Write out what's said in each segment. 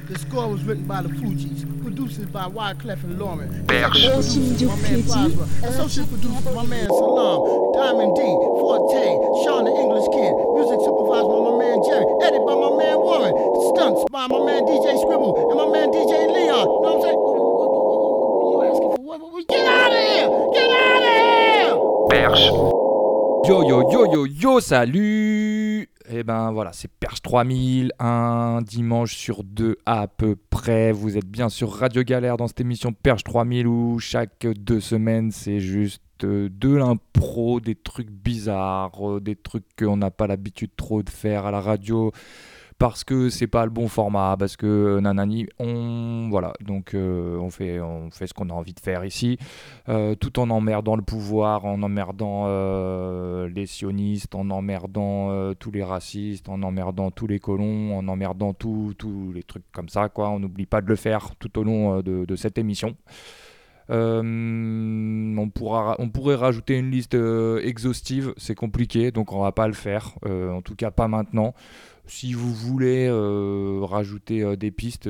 The score was written by the Fugees, producers by Wyclef and Lauren. Perche. My man Prosper. Associate producers, my man Salam, Diamond D, Forte, Sean the English Kid. Music supervised by my man Jerry. Edit by my man Warren. Stunts by my man DJ Scribble and my man DJ Leon. You know what I'm saying? What you asking for? What? Get out of here! Get out of here! Perche. Yo, salut. Et ben voilà, c'est Perche 3000, un dimanche sur deux à peu près. Vous êtes bien sur Radio Galère dans cette émission Perche 3000 où chaque 2 semaines c'est juste de l'impro, des trucs bizarres, des trucs qu'on n'a pas l'habitude trop de faire à la radio parce que c'est pas le bon format, parce que nanani, voilà, donc on fait ce qu'on a envie de faire ici, tout en emmerdant le pouvoir, en emmerdant les sionistes, en emmerdant tous les racistes, en emmerdant tous les colons, en emmerdant tous les trucs comme ça, quoi. On n'oublie pas de le faire tout au long de cette émission. On pourrait rajouter une liste exhaustive, c'est compliqué, donc on va pas le faire, en tout cas pas maintenant. Si vous voulez rajouter des pistes,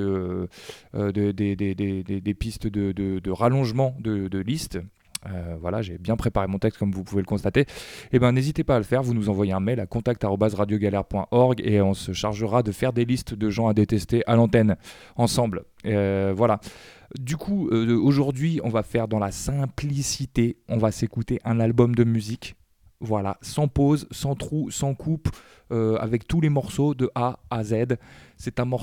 des pistes de rallongement de liste, voilà, j'ai bien préparé mon texte comme vous pouvez le constater, et ben n'hésitez pas à le faire, vous nous envoyez un mail à contact@radiogalère.org et on se chargera de faire des listes de gens à détester à l'antenne, ensemble, voilà. Du coup, aujourd'hui, on va faire dans la simplicité, on va s'écouter un album de musique, voilà, sans pause, sans trou, sans coupe, avec tous les morceaux de A à Z. C'est un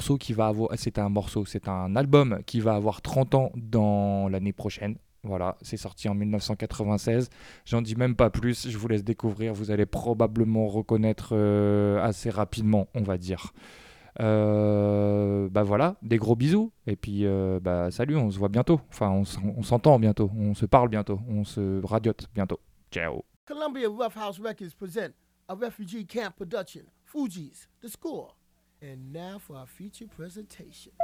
album qui va avoir 30 ans dans l'année prochaine. Voilà, c'est sorti en 1996. J'en dis même pas plus, je vous laisse découvrir. Vous allez probablement reconnaître assez rapidement, on va dire. Bah voilà, des gros bisous. Et puis, salut, on se voit bientôt. Enfin, on s'entend bientôt. On se parle bientôt. On se radiote bientôt. Ciao. Columbia Rough House Records present a refugee camp production, Fugees, The Score. And now for our feature presentation.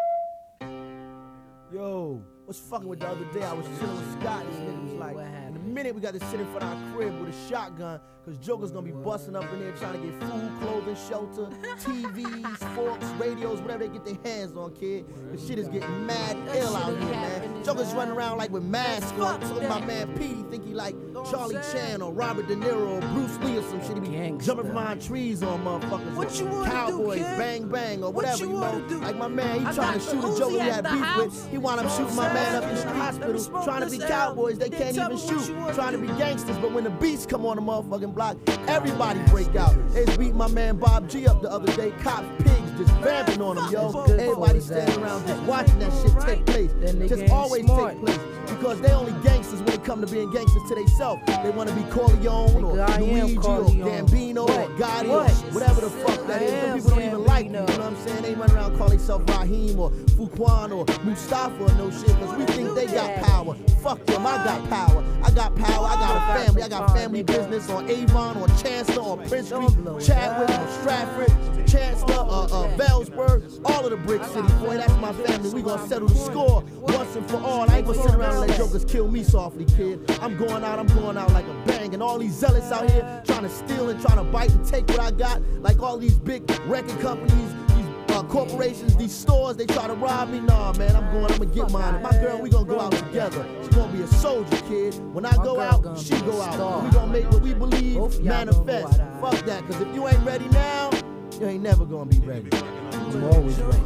Yo, what's fucking with the other day? I was chilling with Scott. This nigga was like, in a minute we got to sit in front of our crib with a shotgun, because Joker's gonna be busting up in there trying to get food, clothing, shelter, TVs, forks, radios, whatever they get their hands on, kid. This shit is getting mad ill out here, man. Joker's running around like with masks on. So my man Pete, he think he like Charlie Chan or Robert De Niro or Bruce Lee or some shit. He be jumping behind trees on motherfuckers. What you wanna Cowboys, do, kid? Bang Bang or whatever, you know. Do? Like my man, he trying to shoot a Joker he had beef with. He wound up shooting my man up in the hospital. Trying to be cowboys, they can't even shoot. Trying to be gangsters, but when the beats come on the motherfucking block, everybody break out. They beat my man Bob G up the other day. Cops, pigs, just vamping on him, yo. Everybody standing around just watching that shit take place. Just always take place. Because they only gangsters when it come to being gangsters to themselves. They want to be Corleone or Luigi or Gambino or Gotti or whatever the fuck that is. Them people don't even like me, you know what I'm saying? They run around call themselves Raheem or Fuquan or Mustafa or no shit, because we think they got power. Fuck them, I got power. I got power, I got a family. I got family business on Avon or Chancellor or Prince Street, Chadwick or Stratford, Chancellor, Bellsburg, all of the brick city, boy, that's my family. We gonna settle the score once and for all. I ain't gonna sit around and let jokers kill me softly, kid. I'm going out like a bang. And all these zealots out here trying to steal and trying to bite and take what I got, like all these big record companies, corporations, these stores, they try to rob me. Nah, man, I'm gonna get mine. And my girl, we gonna go out together. She gonna be a soldier, kid. When I go out, she go out. And we gonna make what we believe manifest. Fuck that, cause if you ain't ready now, you ain't never gonna be ready. I'm always ready.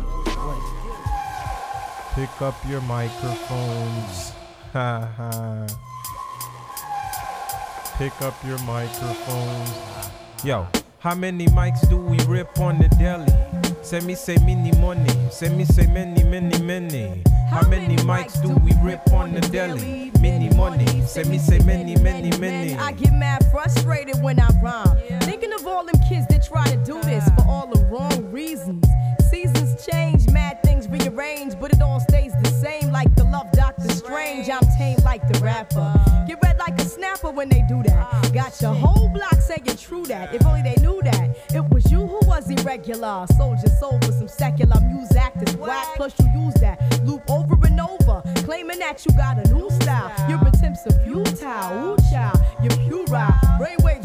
Pick up your microphones. Ha ha. Pick up your microphones. Yo, how many mics do we rip on the deli? Say mini money. Say many. How many mics do we rip on the deli? Mini money. Say many. I get mad frustrated when I rhyme. Thinking of all them kids that try to do this for all the wrong reasons. Seasons change, mad things rearrange, but it all stays the same. Like the love Dr. Strange, I'm tame like the rapper. Get red like a snapper when they do that. Got your whole block saying true that. If only they knew that. It was you who was irregular. Sold your soul for some secular music. It's whack, plus you use that. Loop over and over, claiming that you got a new style. Your attempts are futile, ooh child. You're pure. Brainwaves in stereo.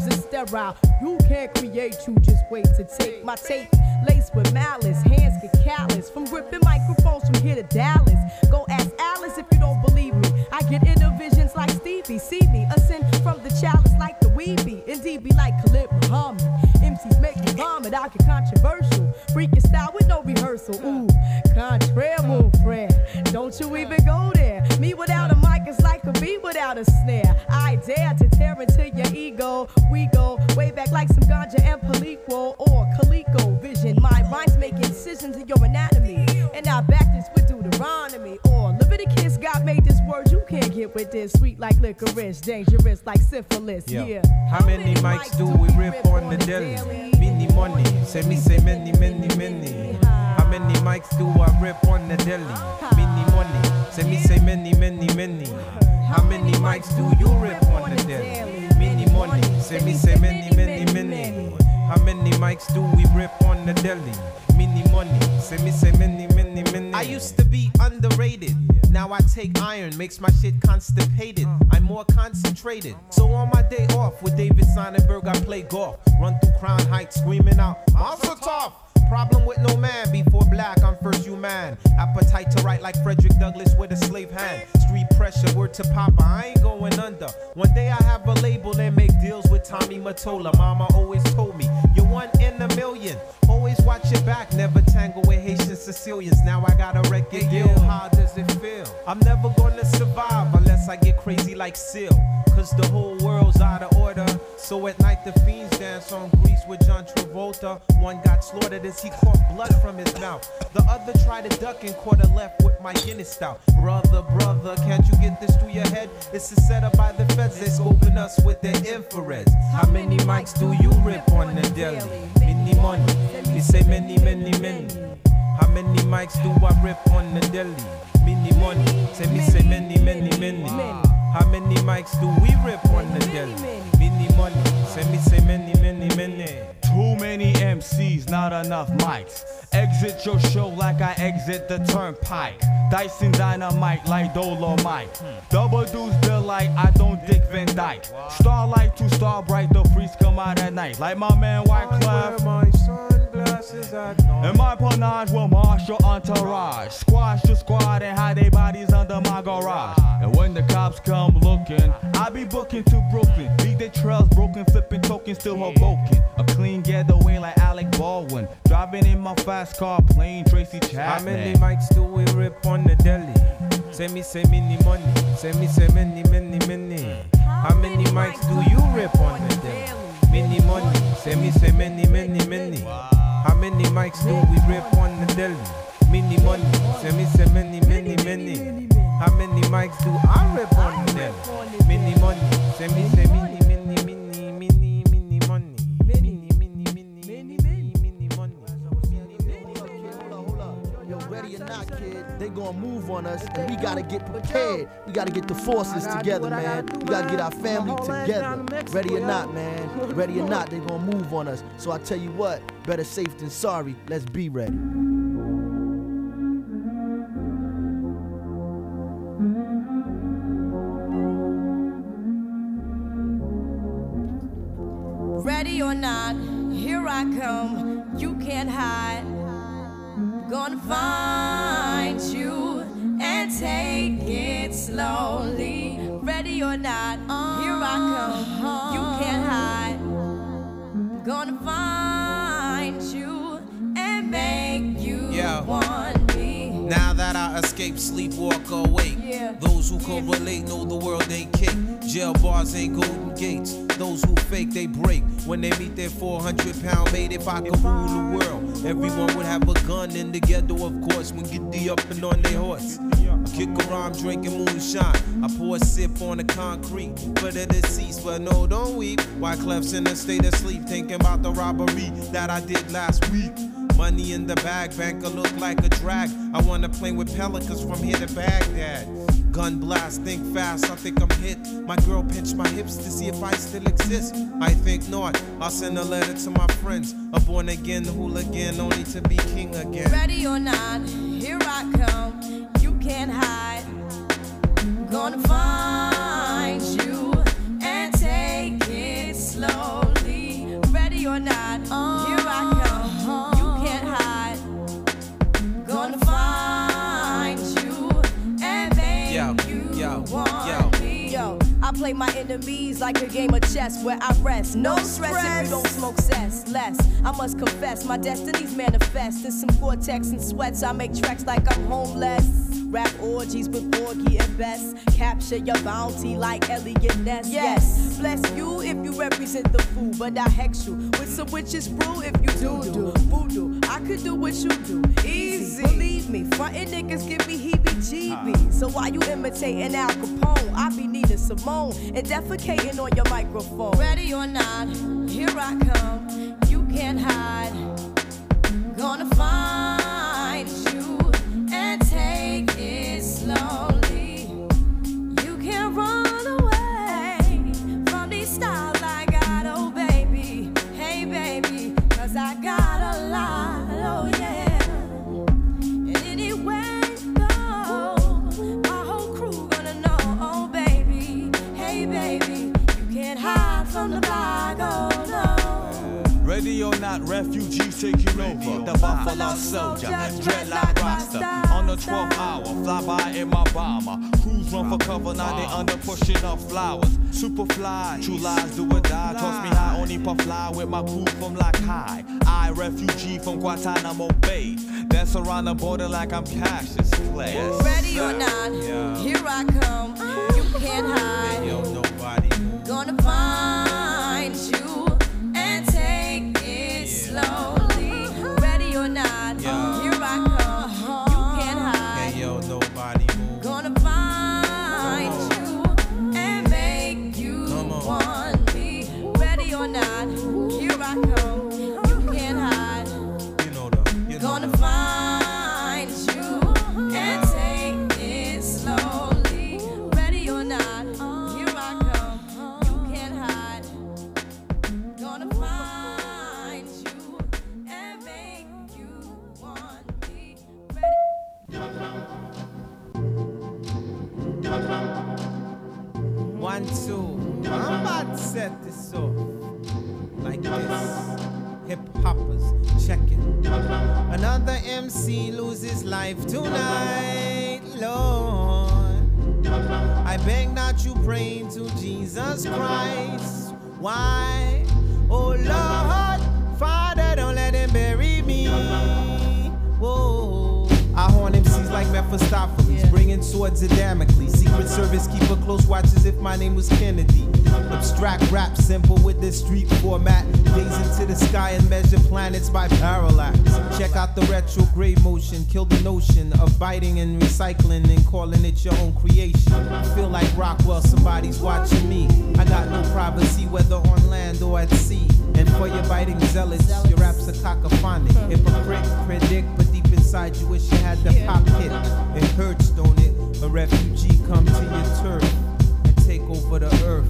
sterile. You can't create, you just wait to take my tape. Laced with malice, hands get callous from gripping microphones from here to Dallas. Go ask Alice if you don't believe me. I get inner visions like Stevie. See me ascend from the chalice like the weebie. Indeed be like Khalid Muhammad. MCs make me vomit. I get controversial. Freaking style with no rehearsal. Ooh, contraire, mon frère. Don't you even go there. Me without a mic is like a bee without a snare. I dare to tear into your ego. We go way back like some ganja and Palico or Calico vision. My rhymes make incisions in your anatomy. And I back this with Deuteronomy. Or Leviticus, God made this word. You can't get with this. Sweet like licorice, dangerous like syphilis. Yeah. How many mics do we rip on the daily? Mini money. Say many, many, many. How many mics do I rip on the daily? Mini money. Say many, many, many. How many mics do you rip on the daily? Mini money. Say many, many, many. How many mics do we rip on the daily? Mini money. Say many, many, many. I used to be underrated. Now I take iron, makes my shit constipated. I'm more concentrated. So on my day off with David Sonnenberg, I play golf. Run through Crown Heights screaming out, Monster Tough! Problem with no man, before black, I'm first human. Appetite to write like Frederick Douglass with a slave hand. Street pressure, word to Papa, I ain't going under. One day I have a label and make deals with Tommy Mottola. Mama always told me, you're one in a million. Always watch your back, never tangle with Haitian Sicilians. Now I got a record deal, how does it feel? I'm never gonna survive unless I get crazy like Seal. Cause the whole world's out of order. So at night the fiends dance on Grease with John Travolta. One got slaughtered as he caught blood from his mouth. The other tried to duck and caught a left with my Guinness stout. Brother, can't you get this through your head? It's a setup by the feds, they scoping us with their infrareds. How many mics do you rip on the daily? Many money, we say many, many, many. How many mics do I rip on the daily? Many money, say many, many, many. How many mics do we rip on the daily? Many money, say many, many, many. Too many MCs, not enough mics. Exit your show like I exit the turnpike. Dicing dynamite like Dolomite. Double deuce bill like I don't Dick Van Dyke. Starlight to star bright, the freaks come out at night. Like my man Wyclef. My sunglasses at night. And my panache will marshal entourage. Squash the squad and hide their bodies under my garage. And when the cops come looking, I be booking to Brooklyn. Beat the trails broken, flipping tokens, still Hoboken. A clean getaway like Alec Baldwin. Driving in my fast car, playing Tracy Chapman. How many mics do we rip on the daily? Say many money. Say many, many, many. How many mics do you rip on the daily? Many money. Say many, many, many. How many mics do we rip on the daily? Many money. Say many, many, many. How many mics do I rip on the daily? Many money. Say many, many, many, many money. Ready or not, kid, they gonna move on us, and we gotta get prepared. We gotta get the forces together, man. We gotta get our family together. Ready or not, man. Ready or not, they gonna move on us. So I tell you what, better safe than sorry. Let's be ready. Ready or not, here I come. You can't hide. Gonna find you and take it slowly. Ready or not, here I come. You can't hide. Gonna find you and make you want me. Now that I escape, sleep, walk awake. Those who correlate know the world ain't cake. Jail bars ain't golden gates. Those who fake, they break. When they meet their 400-pound mate, if I could rule the world, everyone would have a gun in the ghetto, of course. When get the up and on their horse. I kick around drinking moonshine. I pour a sip on the concrete for the deceased, but no, don't weep. Wyclef's in a state of sleep, thinking about the robbery that I did last week. Money in the bag, banker look like a drag. I wanna play with pelicans from here to Baghdad. Gun blast, think fast, I think I'm hit. My girl pinched my hips to see if I still exist. I think not, I'll send a letter to my friends. A born again hooligan, only to be king again. Ready or not, here I come. You can't hide. Gonna find you and take it slowly. play my enemies like a game of chess where I rest. No stress if you don't smoke cess. Less, I must confess, my destinies manifest. In some Cortex and sweats, I make tracks like I'm homeless. Rap orgies with Borgie and Best. Capture your bounty like Elliot Ness. Yes, bless you if you represent the fool, but I hex you with some witches brew if you do voodoo. I could do what you do, easy. Believe me, frontin' niggas give me heebie-jeebies. So why you imitating Al Capone? I be needing Simone and defecating on your microphone. Ready or not, here I come. You can't hide. Gonna find you and take it slowly. You can't run away from these styles I got, oh baby. Hey baby, 'cause I got a lot, oh yeah. And anywhere you go, my whole crew gonna know, oh baby. Hey baby, you can't hide from the block, oh no. Ready or not, refugees taking over. The Buffalo Soldier, dreadlock roster. On the 12th hour, fly by in my bomber. Crews run for cover, now they under pushing up flowers. Super fly, true lies do or die. Toss me high, only puff fly with my crew from like high. I, refugee from Guantanamo Bay. Dance around the border like I'm Cassius Clay. Ready or not, here I come. You can't hide. Yo, nobody. Gonna find you and take it slowly. Ready or not, here I come. You can't hide. Hey, yo, nobody move. Gonna find you and make you want me. Ready or not, here I come. You can't hide. Gonna find you and take it slowly. Ready or not, here I come. You can't hide. Gonna find you and make you want me. One, two. I'm about to set this off like this. Hip hoppers, check it. Another MC loses life tonight, Lord. I beg that you pray to Jesus Christ. Why? Oh Lord, Father, don't let him bury me. Whoa. I horn MCs like Mephistopheles, bringing swords of Damocles. Secret Service keep a close watch as if my name was Kennedy. Abstract rap, simple with this street format. Gaze into the sky and measure planets by parallax. Check out the retrograde motion, kill the notion of biting and recycling and calling it your own creation. Feel like Rockwell, somebody's watching me. I got no privacy, whether on land or at sea. And for your biting zealots, your rap's a cacophonic. Hypocrite, predict, but deep inside you wish you had the pop hit. It hurts, don't it? A refugee come to your turf and take over the earth.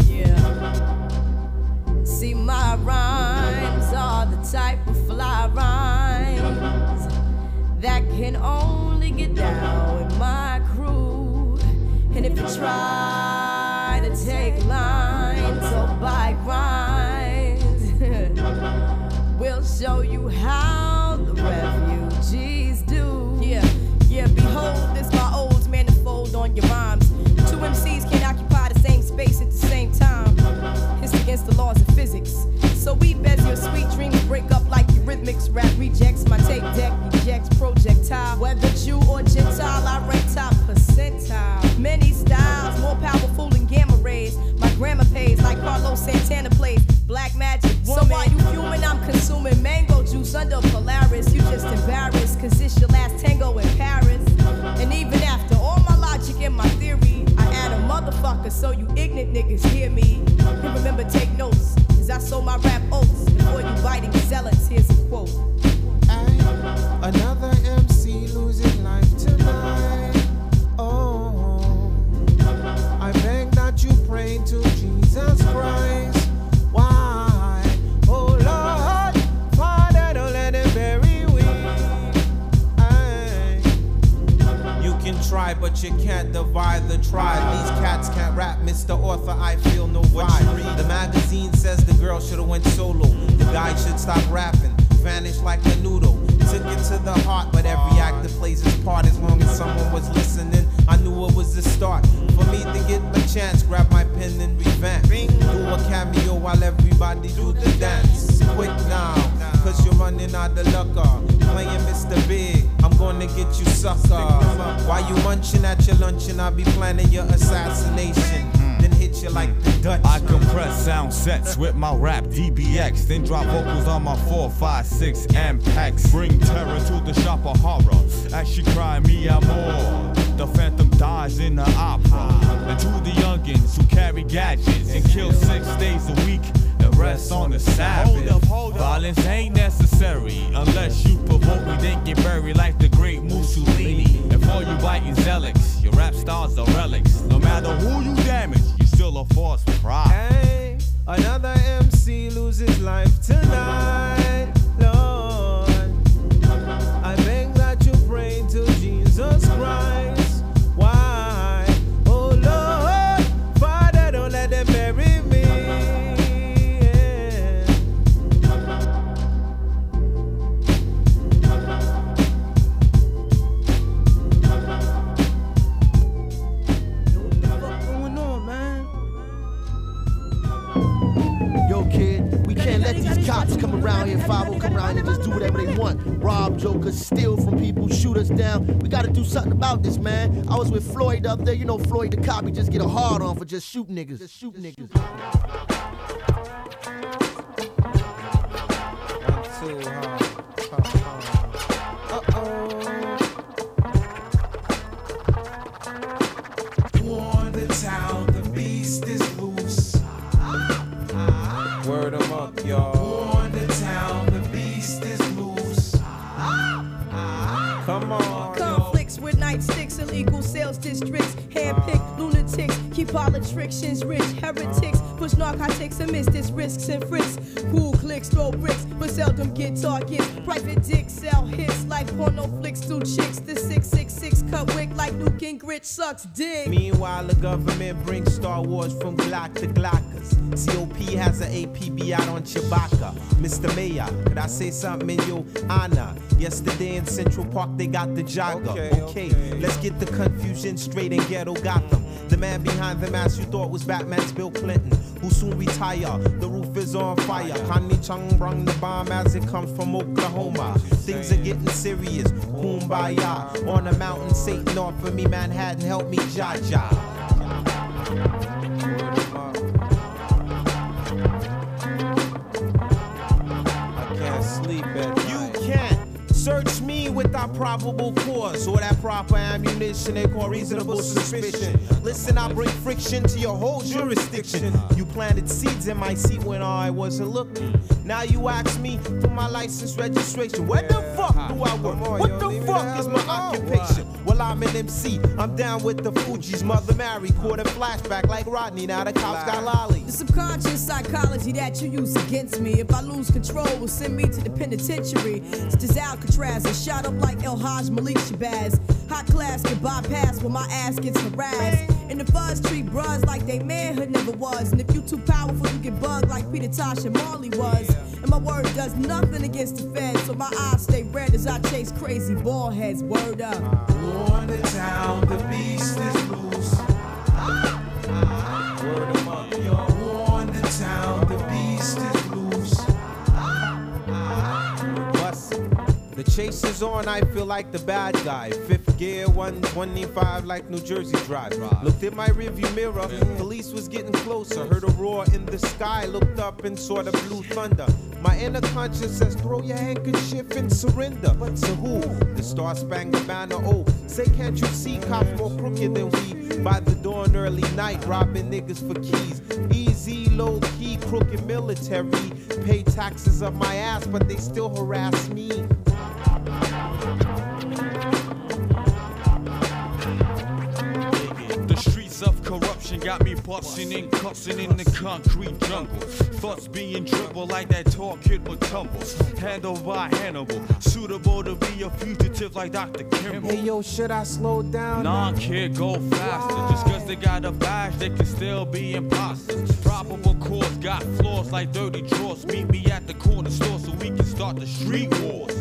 See, my rhymes are the type of fly rhymes that can only get down with my crew. And if you try to take lines or buy rhymes, we'll show you how the refugees do. Yeah, behold this my old manifold on your rhymes. Two MCs can't occupy the same space at the same time. It's against the laws of physics. So we beds your sweet dreams break up like eurythmics. Rap rejects my tape deck, ejects projectile. Whether Jew or Gentile, I rank top percentile. Many styles, more powerful than gamma rays. My grammar pays like Carlos Santana plays Black Magic Woman. So while you fuming, I'm consuming mango juice under Polaris. You just embarrassed, cause it's your last tango in Paris. And even after all my logic and my theory, I add a motherfucker so you ignorant niggas hear me. And remember, take notes, cause I sold my rap oats. Before you biting zealots, here's a quote. Another MC losing life tonight. Oh, I beg that you pray to Jesus Christ. Why? Oh Lord, Father, don't let him bury we. You can try, but you can't divide the tribe. These cats can't rap, Mr. Author, I feel no vibe. The magazine says the girl should've went solo. The guy should stop rapping, vanish like a noodle. Took it to the heart, but every actor plays his part. As long as someone was listening, I knew it was the start. For me to get my chance, grab my pen and read while everybody do the dance. Quick now, cause you're running out of luck. Playing Mr. Big, I'm gonna get you sucker. While you munching at your luncheon, I'll be planning your assassination. Then hit you like the Dutch. I compress sound sets with my rap DBX, then drop vocals on my 4, 5, 6 MPEX. Bring terror to the shop of horror as she cry me amor. The phantom dies in the opera. And to the youngins who carry gadgets and kill 6 days a week, the rest on the Sabbath. Hold up. Violence ain't necessary unless you provoke me, then get buried like the great Mussolini. And for you biting zealots, your rap stars are relics. No matter who you damage, you still a force for pride. Hey, another MC loses life tonight, Lord. I beg that you pray to Jesus Christ. Why? Oh Lord, Father, don't let them bury me. Cops come around here, 5-0 come around here and just do whatever they want. Rob jokers, steal from people, shoot us down. We gotta do something about this, man. I was with Floyd up there, you know Floyd the cop, he just get a hard on for just shooting niggas. Just shoot niggas. Warn the town, the beast is loose. Word 'em up, y'all. Warn the town, the beast is loose. Come on. Conflicts with nightsticks, illegal sales districts, handpicked lunatics, keep politicians rich, heretics, push narcotics and miss this risks and frisks. Cool clicks, throw bricks, but seldom get targets. Private dicks sell hits like porno flicks through chicks. The 666 cut wick like Nuke and Grit sucks dick. Meanwhile, the government brings Star Wars from Glock to Glockers. COP has an APB out on Chewbacca. Mr. Mayor, could I say something in your honor? Yesterday in Central Park, they got the jogger. Okay, let's get the confusion straight in ghetto Gotham. The man behind the mask you thought was Batman's Bill Clinton, who soon retire. The roof is on fire. Connie Chung brung the bomb as it comes from Oklahoma. Things are getting serious. Kumbaya. On a mountain, Satan offer me Manhattan, help me, Jaja. I can't sleep at night. You can't search me without probable cause or that proper ammunition they call reasonable suspicion. Listen, I bring friction to your whole jurisdiction. You planted seeds in my seat when I wasn't looking. Now you ask me for my license registration. Where the fuck do I work? What the fuck is my occupation? Well, I'm an MC. I'm down with the Fugees. Mother Mary caught a flashback like Rodney. Now the cops got lollies. The subconscious psychology that you use against me. If I lose control, will send me to the penitentiary. Such as Alcatraz and shot up like El Haj Malik Shabazz. Hot class get bypassed when my ass gets harassed. And the fuzz treat bros like they manhood never was. And if you too powerful, you get bugged like Peter Tosh and Marley was. And my word does nothing against the feds, so my eyes stay red as I chase crazy ball heads. Word up. Warn the town, the beast is loose. Word 'em up, yo. Warn the town, the beast is loose. The chase is on, I feel like the bad guy. Fifth gear, 125 like New Jersey Drive. Looked in my rearview mirror, police was getting closer. Heard a roar in the sky, looked up and saw the blue thunder. My inner conscience says, throw your handkerchief and surrender. But to who? The Star-Spangled Banner. Oh, say can't you see cops more crooked than we? By the dawn early night, robbing niggas for keys. Easy, low key, crooked military. Pay taxes up my ass, but they still harass me. The streets of corruption got me busting and cussing in the concrete jungle. Thoughts being dribbled like that tall kid would tumble. Handled by Hannibal, suitable to be a fugitive like Dr. Kimball. Hey yo, should I slow down? Nah, kid, go faster. Just cause they got a badge, they can still be imposters. Probable cause got flaws like dirty drawers. Meet me at the corner store so we can start the street wars.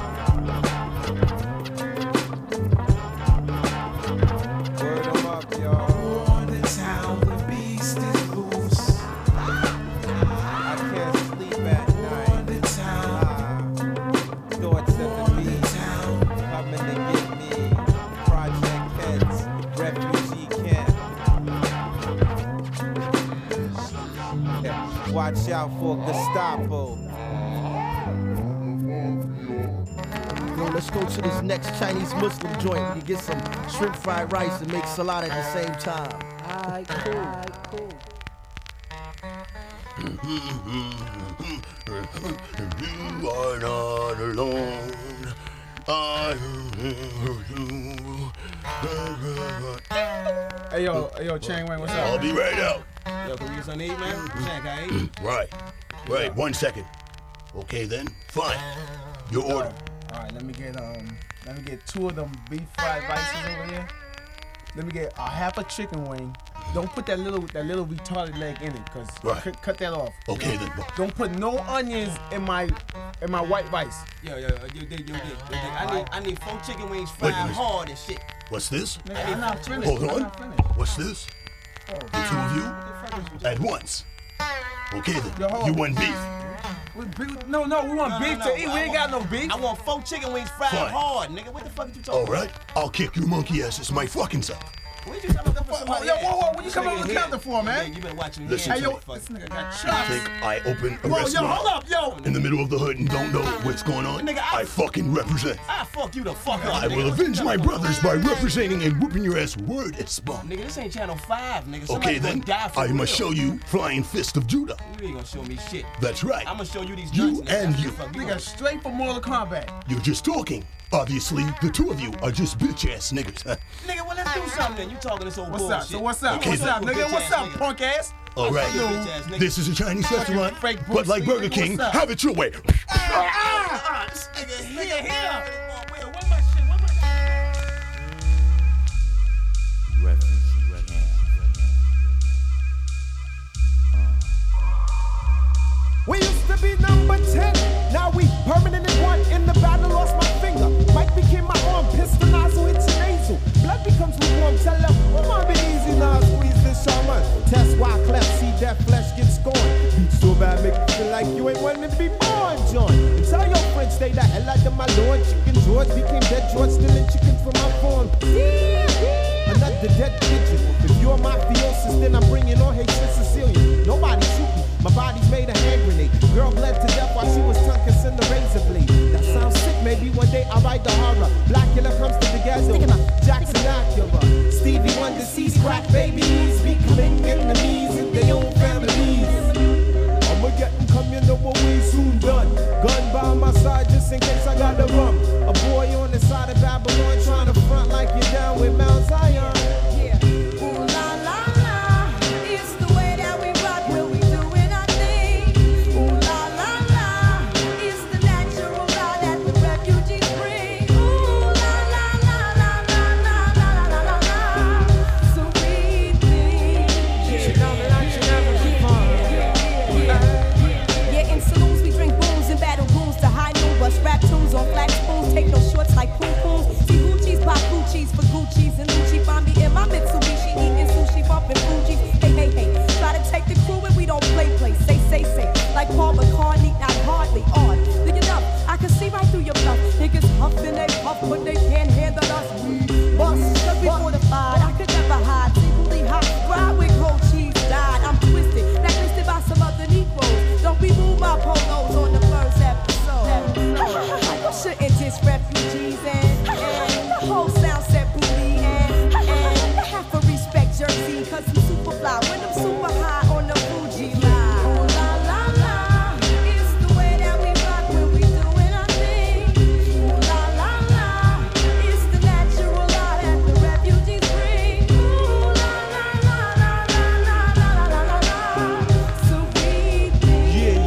Word 'em up, y'all. Warn the town, the beast is loose. Watch out for Gestapo. Yo, let's go to this next Chinese Muslim joint. We can get some shrimp fried rice and make salad at the same time. Alright, cool. You are not alone. Hey yo, Chang Wang, what's up? I'll be right out. Yo, can we get something to eat, man? Chang, can I eat? Right. 1 second. Okay then. Fine. Your order. All right, let me get 2 of them beef fried rices over here. Let me get a half a chicken wing. Don't put that little retarded leg in it, cause cut that off. Okay then. Don't put no onions in my white rice. Yo. I need 4 chicken wings fried hard and shit. What's this? Nigga, I'm not finished. Hold on. I'm not finished. What's this? The 2 of you at once. Okay then. Yo, hold You on. want beef? No, we want beef to eat. We ain't got no beef. I want 4 chicken wings fried Fine. hard, nigga. What the fuck are you talking All about? right. I'll kick your monkey asses my fucking self. What you coming up for somebody? Yo, whoa, what you come up with counter for, man? You better watch him. Listen Hey, to yo, me. this nigga got I chops. think I open a Whoa, yo, restaurant hold up, yo. in the middle of the hood and don't know what's going on? Nigga, I fucking represent. I fuck you the fuck up. I will avenge my brothers by representing and whooping your ass word as bomb. Nigga, this ain't Channel 5, nigga. Okay Somebody then, gonna die for I real. must show you Flying Fist of Judah. You ain't gonna show me shit. That's right. I'm gonna show you these You nuts, nigga. and you. Fuck Nigga, straight for Mortal Kombat. You're just talking. Obviously, the 2 of you are just bitch ass niggas. Nigga, well, let's do something then. You talking this old What's bullshit. up? So what's up? Okay, What's up, then. nigga? What's up, Bitch-ass punk ass? All right. bitch-ass nigga. This is a Chinese restaurant, fake but like Bruce Burger Lee, King, what's up? have it your way. This nigga here. Where my shit? We used to be number 10, now we permanent in 1. In the battle, lost my finger. Mike became my arm, pistol nozzle hits your nasal. Blood becomes lukewarm, tell them, come on, be easy now, squeeze this shaman. Test why cleft, see that flesh get scorned. Beat so bad, make you feel like you ain't wanting to be born, John. And tell your friends, stay the hell out of my lord. Chicken George became dead George, stealing chickens from my farm. Another dead pigeon. If you're mafiosis, then I'm bringing on Haitian Sicilian. Nobody shoot me. My body's made a hand grenade. Girl bled to death while she was tongue kissing the razor blade. That sounds sick, maybe one day I'll write the horror. Blackula comes to the ghetto. Jackson Acura. Stevie Wonder sees crack babies becoming enemies in their own families. I'ma get them come, you know what we soon done. Gun by my side just in case I got the rum. A boy on the side of Babylon trying to front like you're down with Mount Zion. Ooh la la la, it's the way that we rock when we doing our thing. Ooh la la la, it's the natural law that the refugees bring. Ooh la la la la la la la la la la, so we think. Yeah, in saloons we drink booze and battle goons to high noon, bust rap tunes on flat spoons, take no shorts like poom pooms. See Gucci's, pop Gucci's for Gucci's and Lucci. Find me in my Mitsubishi eating sushi, bumping Fuji. Hey, try to take the crew and we don't play. Say, like Paul McCartney, not hardly on. Look it up, I can see right through your bluff. Niggas huff and they puff, but they can't handle us. We bust, cause we fortified. I could never hide, secretly hot. Ride with gold cheese, died. I'm twisted, blacklisted by some other Negroes. Don't remove my polos on the first episode. You shouldn't diss refugees and the whole sound set booty and have to respect Jersey, cause I'm super fly when I'm super high on the Fuji line. Ooh la la la, it's the way that we rock when we doing our thing. Ooh la la la, it's the natural law that the refugees bring. Ooh la la la la la la la la la, so we think.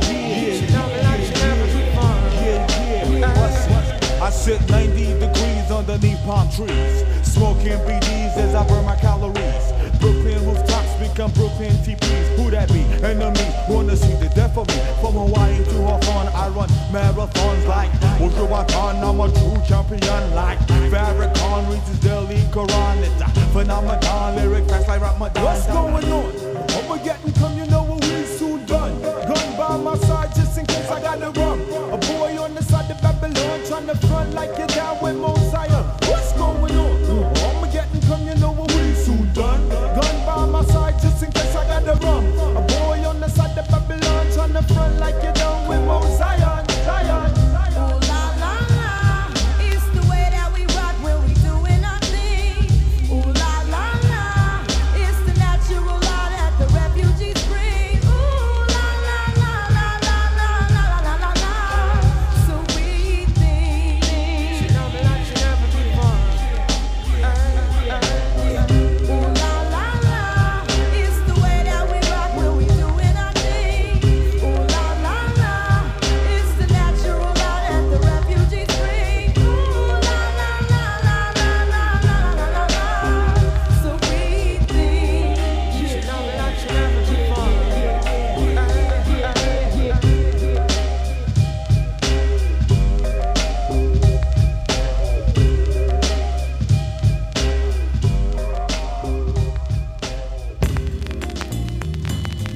I sit 90 degrees underneath palm trees, smoking BDs as I burn my calories. Brooklyn rooftops become Brooklyn TPs. Who that be? Enemies wanna see the death of me. From Hawaii to Hawthorne, I run marathons like Wujuwatan. I'm a true champion like Farrakhan reads his daily Quran. It's a phenomenon, lyric facts like Ramadan. What's going on? I'ma get and come, you know what we soon done. Gun by my side just in case I got the rum. A boy on the side of Babylon trying to front like you're down with Mount Zion. What's going on? I'ma get and come, you know what we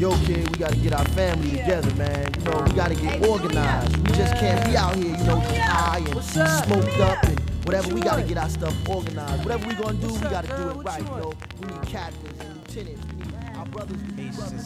yo, kid, we gotta get our family together, man. You know, we gotta get organized. We just can't be out here, you know, high and smoked up and whatever. We gotta get our stuff organized. Whatever we gonna do, we gotta do it right, you know. We need captains and lieutenants. We need our brothers to be brothers.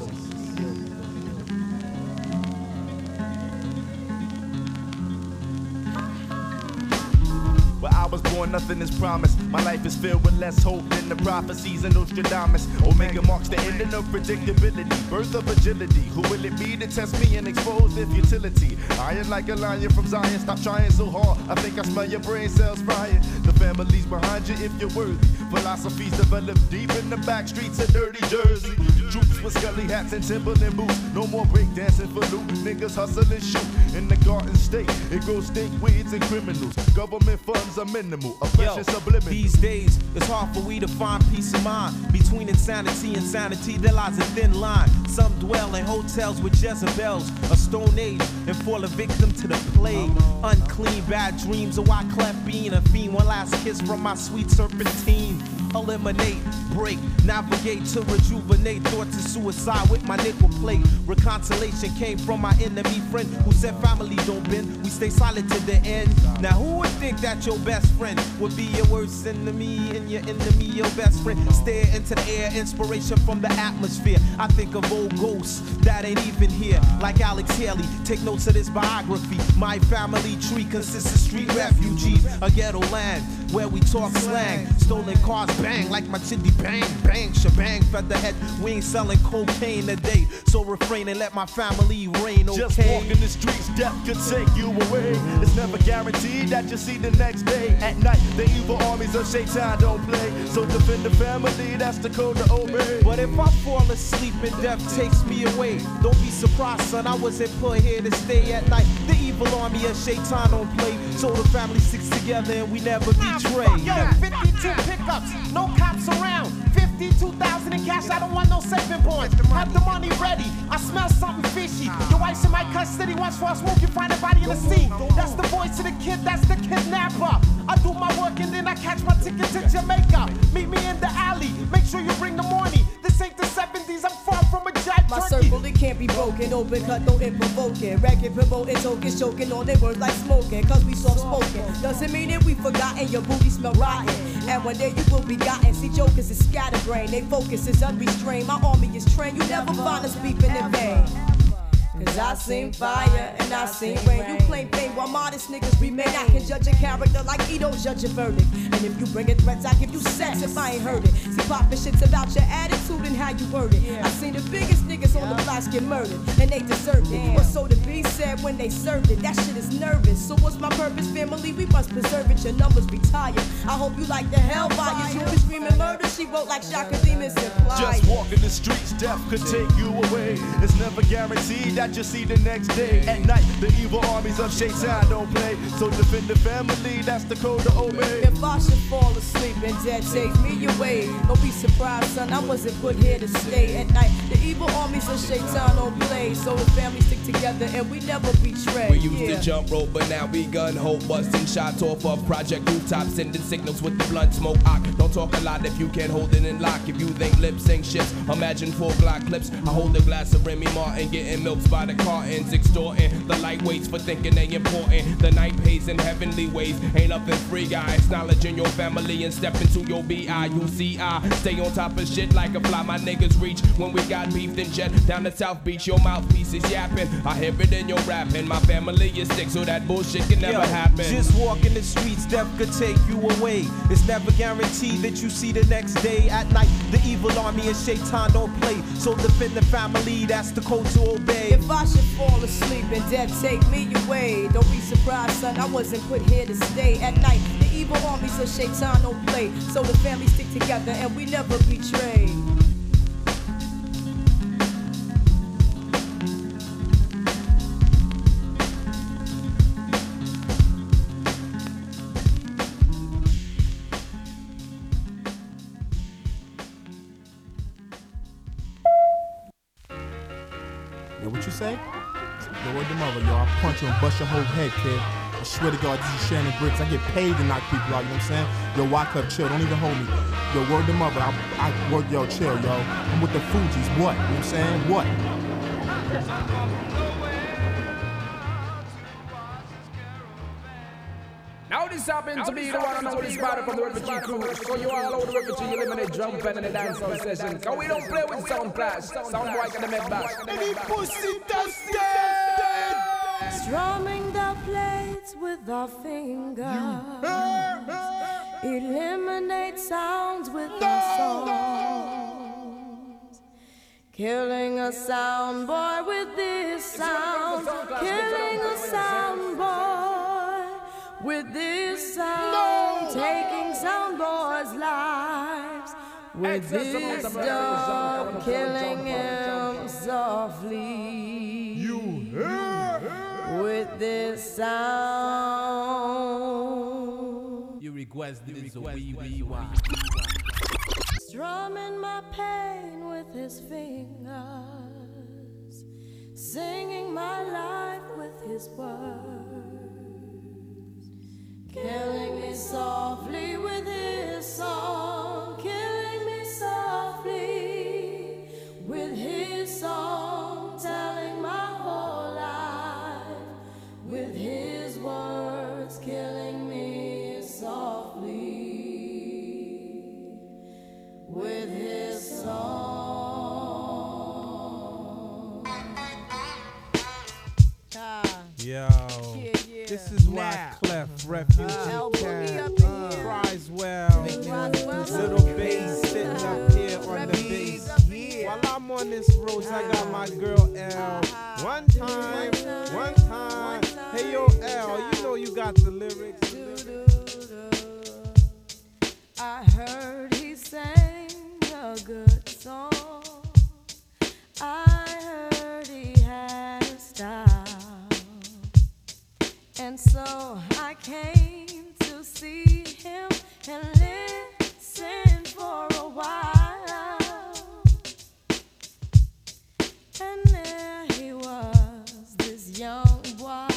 Where I was born, nothing is promised. My life is filled with less hope than the prophecies of Nostradamus. Omega marks the ending of predictability, birth of agility. Who will it be to test me and expose their futility? Iron like a lion from Zion, stop trying so hard. I think I smell your brain cells frying. The family's behind you if you're worthy. Philosophies develop deep in the back streets of dirty Jersey. Troops with scully hats and Timberland boots. No more breakdancing for loot. Niggas hustle and shoot. In the Garden State, it grows stink weeds and criminals. Government funds are minimal. Oppression subliminal. These days, it's hard for we to find peace of mind. Between insanity and sanity, there lies a thin line. Some dwell in hotels with Jezebels, a stone age, and fall a victim to the plague. Unclean, bad dreams, a Wyclef being a fiend. One last kiss from my sweet serpentine. Eliminate, break, navigate to rejuvenate. Thoughts of suicide with my nickel plate. Reconciliation came from my enemy friend who said family don't bend, we stay solid to the end. Now who would think that your best friend would be your worst enemy and your enemy your best friend? Stare into the air, inspiration from the atmosphere. I think of old ghosts that ain't even here, like Alex Haley. Take notes of this biography. My family tree consists of street refugees, a ghetto land where we talk slang. Stolen cars bang like my chitty bang, bang, shebang, featherhead. We ain't selling cocaine today, so refrain and let my family reign, okay? Just walking the streets, death could take you away. It's never guaranteed that you'll see the next day. At night, the evil armies of Shaitan don't play. So defend the family, that's the code to obey. But if I fall asleep and death takes me away, don't be surprised, son, I wasn't put here to stay at night. The evil army of Shaitan don't play, so the family sticks together and we never betray. Yo, 52 pickups, no cops around. 52,000 in cash, I don't want no saving bonds. Have the money ready, I smell something fishy. Your wife's in my custody, watch for a smoke, you find a body in the sea. That's the voice of the kid, that's the kidnapper. I do my work and then I catch my ticket to Jamaica. Meet me in the alley, make sure you bring the money. This ain't the 70s, I'm far from a jive My turkey. circle, it can't be broken. Open cut, don't it provoke it. Racket, promoting, token, choking on their words like smoking. Cause we soft spoken. Doesn't mean that we forgotten. Your booty smell rotten. And one day you will be gotten. See, jokers is scatterbrained. They focus is unrestrained. My army is trained. You never find us beefing in vain. Cause I seen fire and I seen rain. You claim fame while modest niggas remain. I can judge a character like Edo judge a verdict. And if you bring it threats, I give you sex if I ain't heard it. See, poppin' shit's about your attitude and how you word it. I seen the biggest niggas on the blocks get murdered, and they deserved it. But so the B said when they served it, that shit is nervous. So what's my purpose, family? We must preserve it. Your numbers retired. I hope you like the hell fires. You been screaming murder, she wrote like Shaka Demus and Just walking the streets, death could take you away. It's never guaranteed that you'll see the next day. At night, the evil armies of Shaitan don't play. So defend the family, that's the code to obey. If I should fall asleep and death takes me away, don't be surprised, son, I wasn't put here to stay. At night, the evil armies of Shaitan don't play. So the family stick together and we never betray. We used to jump rope, but now we gun hope. Busting shots off of project rooftops, sending signals with the blunt smoke. Don't talk a lot if you can't hold it in lock. If you think lip sync shifts, imagine 4 Glock clips. I hold a glass of Remy Martin, getting milks by the cartons, extorting the lightweights for thinking they important. The night pays in heavenly ways, ain't nothing free, guys. Acknowledging your family and step into your BIUCI. Stay on top of shit like a fly, my niggas reach. When we got beef, then jet down to South Beach. Your mouthpiece is yapping, I hear it in your rapping. My family is sick, so that bullshit can never happen. Just walking the streets, death could take you away. It's never guaranteed that you see the next day. At night, the evil army of Shaitan don't play. So defend the family, that's the code to obey. If I should fall asleep and death take me away, don't be surprised, son, I wasn't put here to stay. At night, the evil armies of Shaitan don't play. So the family stick together and we never betray. Yo, what you say? Yo, word the mother, yo. I'll punch you and bust your whole head, kid. I swear to God, this is Shannon Briggs. I get paid to knock people out, you know what I'm saying? Yo, Wyclef, chill, don't even hold me. Yo, word to mother, I work, yo, chill, yo. I'm with the Fugees, what? You know what I'm saying? What? Now this happens to be the one and only spot from the Refugee Crew. So you all over the Refugee eliminate drum pen in the dancehall session. Cause we don't play with sound clash. Sound boy can make back. Any pussy dusted. Strumming the plates with our fingers. Eliminate sounds with our songs. Killing a sound boy with this sound. Killing a sound boy with this sound. Taking sound boys' lives with this dog. Killing him softly. You with this sound. You requested this a wee why. Strumming my pain with his fingers, singing my life with his words, killing me softly with his song, killing me softly with his song, telling my whole life with his words, killing me softly with his song. Yo, this is Wyclef, Refugee Cat, Criswell, Little Bass sitting up here on the bass. While I'm on this road, I got my girl L. One time. Hey yo L, you know you got the lyrics. I heard he sang a good song. I heard he had a style. And so I came to see him and listen for a while. And there he was, this young boy,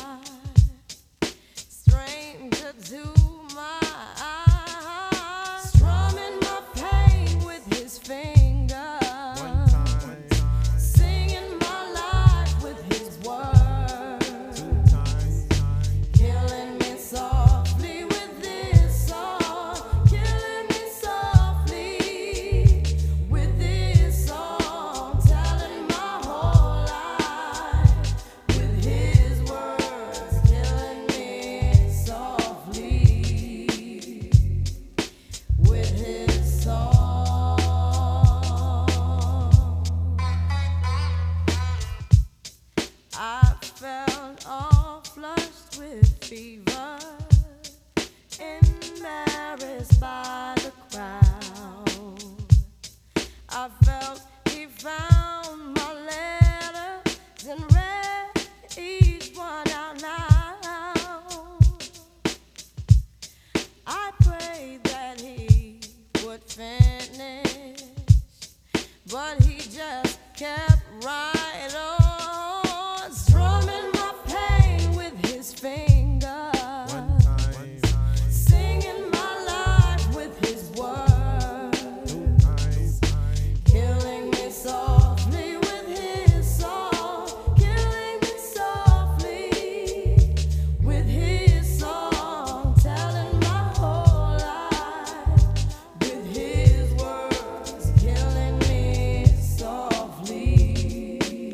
stranger to my eyes, strumming my pain with his fingers, singing my life with his words, killing me softly with this song, killing me softly with this song, telling my whole life with his words, killing me softly with his song. I felt all flushed with fever, embarrassed by the crowd. I felt he found my letters and read each one out loud. I prayed that he would finish, but he just kept right on, strumming my pain with his fingers, singing my life with his words, killing me softly with his song, killing me softly with his song, telling my whole life with his words, killing me softly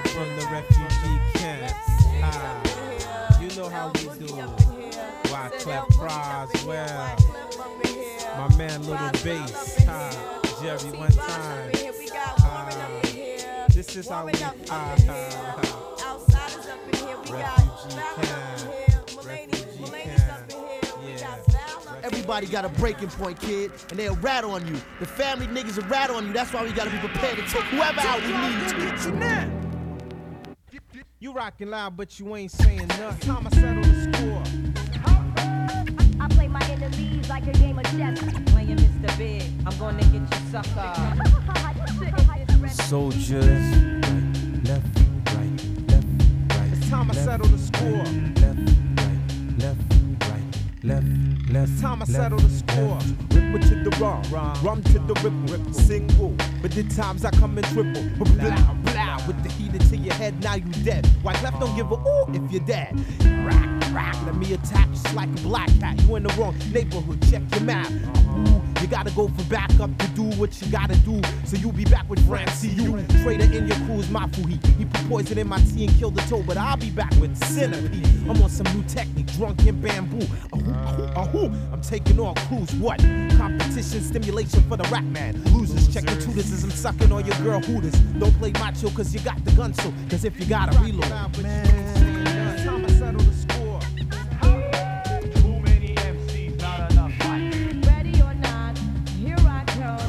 from the refugee camp. You know how we do. Wyclef Croswell. My man Little Bass. Jerry one time. This is how we refugee camp. Everybody got a breaking point, kid, and they'll rat on you. The family niggas will rat on you. That's why we gotta be prepared to take whoever out we need to. You rockin' loud, but you ain't saying nothing. Time I settle the score. I play my enemies like a game of chess. Playing Mr. Big, I'm gonna get you sucker. Soldiers, left, right. It's time I settle the score. Left. It's time I settle the score. Ripper to the rum to the ripple. Single, but the times I come in triple. Blah, blah, with the heater to your head, now you dead. Wyclef don't give a ooh if you're dead. Rack, let me attack just like a black cat. You in the wrong neighborhood, check your map. Ooh, you gotta go for backup to do what you gotta do. So you be back with Francie, you trader in your crew's Mafuhi. He put poison in my tea and killed the toe, but I'll be back with Centipede. I'm on some new technique, drunk in bamboo. I'm taking on crews, what? Competition, stimulation for the rap man. Losers, check your tutors as I'm sucking on your girl hooters. Don't play macho cause you got the gun so, cause if you gotta reload, man. It's time I settle the score. Too many MCs, not enough fight. Ready or not, here I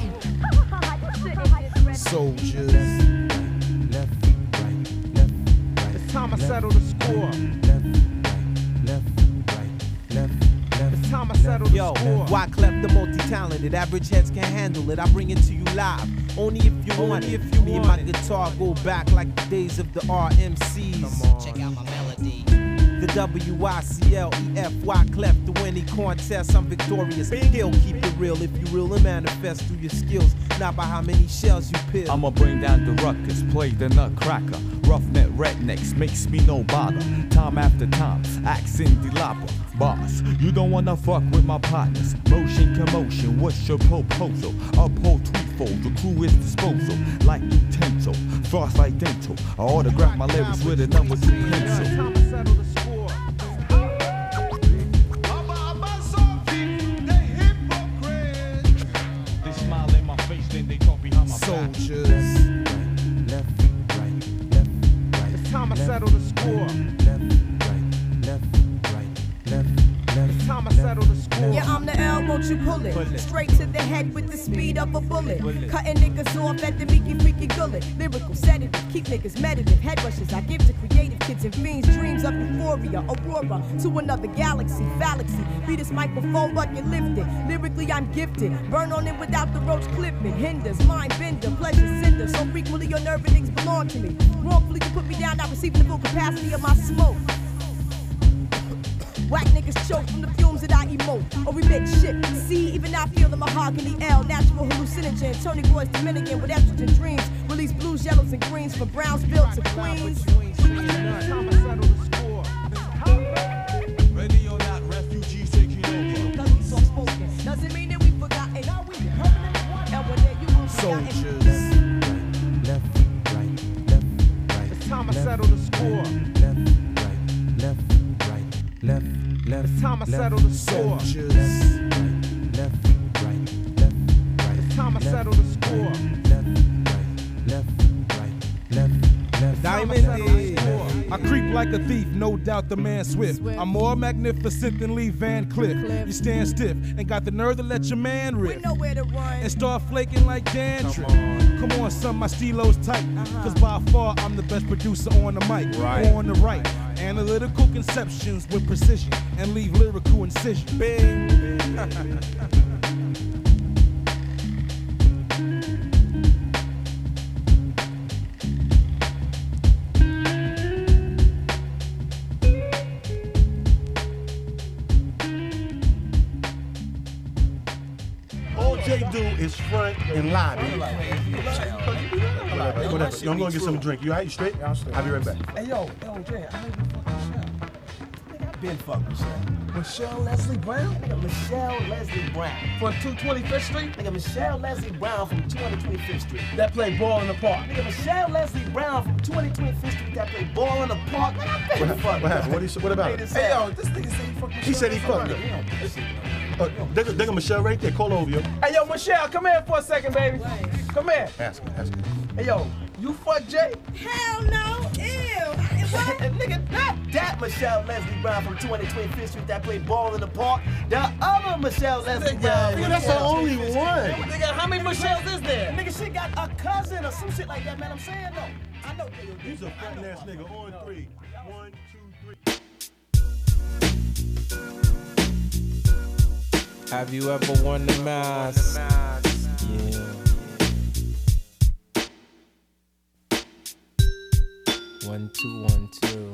come. Soldiers. Left, right. It's time I settle the score. Left. It's time I settle the score. Wyclef the multi-talented, average heads can't handle it. I bring it to you live, only if you want it. Me and my guitar go back like the days of the RMCs. Check out my melody. The WICLEF, Wyclef, the winning contest, I'm victorious. He'll keep it real if you real and manifest through your skills, not by how many shells you peel. I'ma bring down the ruckus, play the nutcracker. Roughneck rednecks makes me no bother. Time after time, accent the lopper. Boss, you don't wanna fuck with my partners. Motion commotion, what's your proposal? Uphold threefold, the crew is disposal. Like utensil, frost like dental. I autograph my lyrics with a number 2 pencil. They smile in my face, then they talk behind my back. Soldiers. Left. It's time I settle the score. Left. It's time I settle the score. Yeah, I'm the L, won't you pull it? Straight to the head with the speed of a bullet. Cutting niggas off at the meeky freaky gullet. Lyrical sedative, keep niggas meditative. Head rushes I give to creative kids and fiends. Dreams of euphoria, aurora to another galaxy. Fallaxy, be this microphone bucket lifted. Lyrically I'm gifted. Burn on it without the roach clipping. Hinders, mind bender, pleasure cinder. So frequently your nerve endings belong to me. Wrongfully you put me down, not receiving the full capacity of my smoke. Whack niggas choke from the fumes that I emote or remit shit. See, even I feel the mahogany L. Natural hallucinogen. Tony Boy's Dominican with estrogen dreams. Release blues, yellows, and greens from Brownsville to Queens. Ready or not, refugees taking over. Doesn't so spoken. Doesn't mean that we forgotten. Now we permanent one. And when there you will Soldiers. Left. It's time I settle the score. Left. It's time I settle the score. Left. It's time I settle the score. Left. Diamond I creep like a thief, no doubt the man swift. I'm more magnificent than Lee Van Cleef. You stand stiff and got the nerve to let your man riff and start flaking like dandruff. Come on, son, my stilo's tight. Cause by far I'm the best producer on the mic. On the right. Analytical conceptions with precision and leave lyrical incision. Bing. All Jay do is front and lie, baby. Yo, I'm gonna get some drink. You alright? You straight? Yeah, I'm straight. I'll be right back. Hey, yo, Jay, I heard you fucking Been fuck Michelle. Michelle Leslie Brown? Nigga, Michelle Leslie Brown. From 225th Street? Nigga, Michelle Leslie Brown from 225th Street. That played ball in the park. Nigga, Michelle Leslie Brown from 225th Street that played ball in the park. Man, I been fucking. What happened? What about it? Hey, yo, this nigga said he fucked Michelle. He said he fucked her. There go Michelle right there. Call over, yo. Hey, yo, Michelle, come here for a second, baby. Come here. Ask her. Hey, yo, you fuck Jay? Hell no. Ew. Nigga, not that Michelle Leslie Brown from 225th Street that played ball in the park. The other Michelle Leslie Brown. Nigga, that's the only one. Nigga, how many Michelles is there? Nigga, she got a cousin or some shit like that, man. I'm saying though. I know. He's a fat ass nigga. On 3. 1, 2, 3. Have you ever worn the mask? Yeah. 1, 2, 1, 2.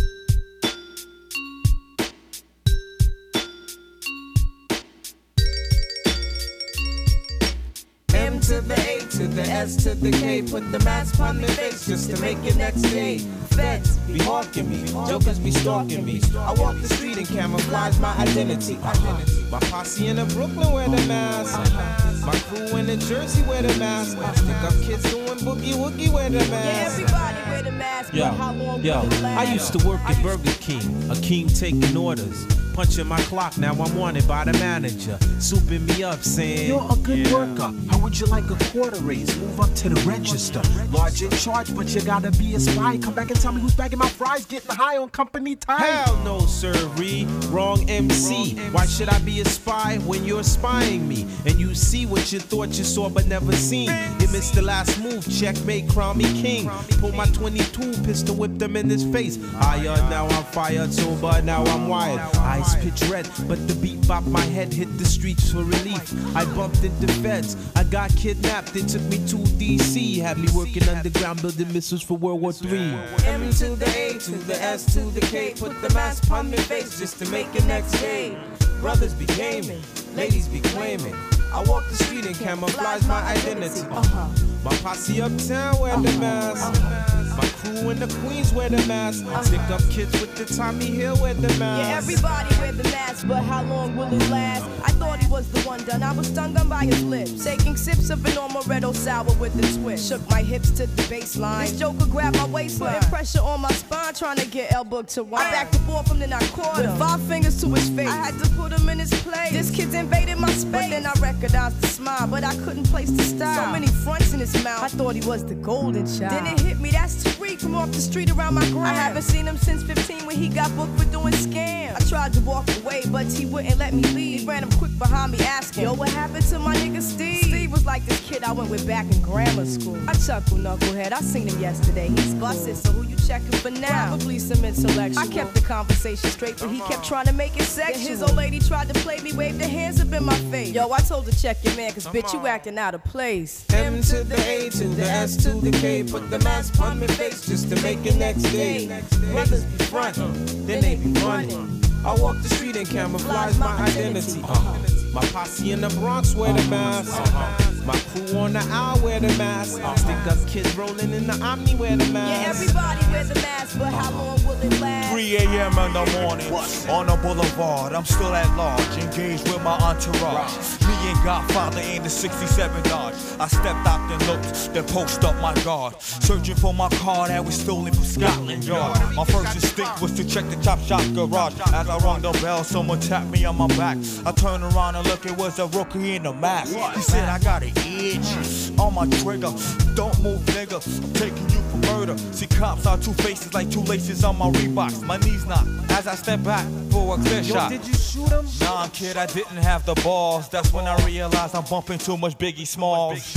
M to the A to the S to the K. Put the mask on my face just to make it next day. Feds be hawking me, jokers be stalking me. I walk the street and camouflage my identity. My posse in the Brooklyn wear the mask. My crew in the Jersey wear the mask. Stick up kids doing boogie woogie wear the mask. Yeah, everybody wear the mask, but how long will it last? I used to work at Burger King, a king taking orders. Punching my clock, now I'm wanted by the manager. Souping me up, saying, You're a good worker. How would you like a quarter raise? Move up to the register. Large in charge, but you gotta be a spy. Come back and tell me who's bagging my fries, getting high on company time. Hell no, sirree. Wrong MC. Why should I be a spy when you're spying me? And you see what you thought you saw but never seen. You missed the last move, checkmate, crown me king. Pull my 22 pistol, whip them in his face. Higher, now I'm fired, sober, now I'm wired. Eyes pitch red, but the beat bopped my head, hit the streets for relief. I bumped into feds, I got kidnapped, they took me to DC. Had me working underground, building missiles for World War III. M to the A to the S to the K. Put the mask on my face just to make it next day. Brothers be gaming, ladies be claiming. I walk the street and camouflage my identity. My posse uptown wear the mask. My crew in the Queens wear the mask. Stick up kids with the Tommy Hill wear the mask. Yeah, everybody wear the mask, but how long will it last? I thought he was the one done. I was stung on by his lips. Taking sips of an Amaretto sour with the twist. Shook my hips to the baseline. This joker grabbed my waistline. Putting pressure on my spine, trying to get elbow to wine. I backed and forth from then I caught him. With 5 fingers to his face. I had to put him in his place. This kid's invaded my space. But then I recognized the smile, but I couldn't place the style. So many fronts in his mouth. I thought he was the golden child. Then it hit me, that's Tariq from off the street around my gram. I haven't seen him since 15 when he got booked for doing scams. I tried to walk away, but he wouldn't let me leave. He ran him quick behind me asking, yo, what happened to my nigga Steve? Steve was like this kid I went with back in grammar school. I chuckled, knucklehead, I seen him yesterday. He's busted, so who you checking for now? Probably some intellectual. I kept the conversation straight, but he kept trying to make it sexual. Then his old lady tried to play me, waved her hands up in my face. Yo, I told her check your man, cause bitch, you acting out of place. M to the A to the S to the K. Put the mask on my face just to make it next day. Brothers be frontin', then they be running. I walk the street and camouflage my identity. My posse in the Bronx wear the mask. My crew on the aisle wear the mask. Stick up kids rolling in the Omni wear the mask. Yeah, everybody wear the mask, but how long will it last? 3 a.m. in the morning, on the boulevard, I'm still at large, engaged with my entourage. Me and Godfather in the 67 Dodge. I stepped out and looked, then post up my guard. Searching for my car that was stolen from Scotland Yard. My first instinct was to check the Chop Shop garage. As I rung the bell, someone tapped me on my back. I turned around and looked, it was a rookie in a mask. He said, I got an itch on my trigger. Don't move, nigga, I'm taking you for murder. See, cops are two faces like 2 laces on my Reeboks. My knees knock as I step back for a clear shot. Did you shoot him? Nah, kid, I didn't have the balls. That's when I realized I'm bumping too much Biggie Smalls.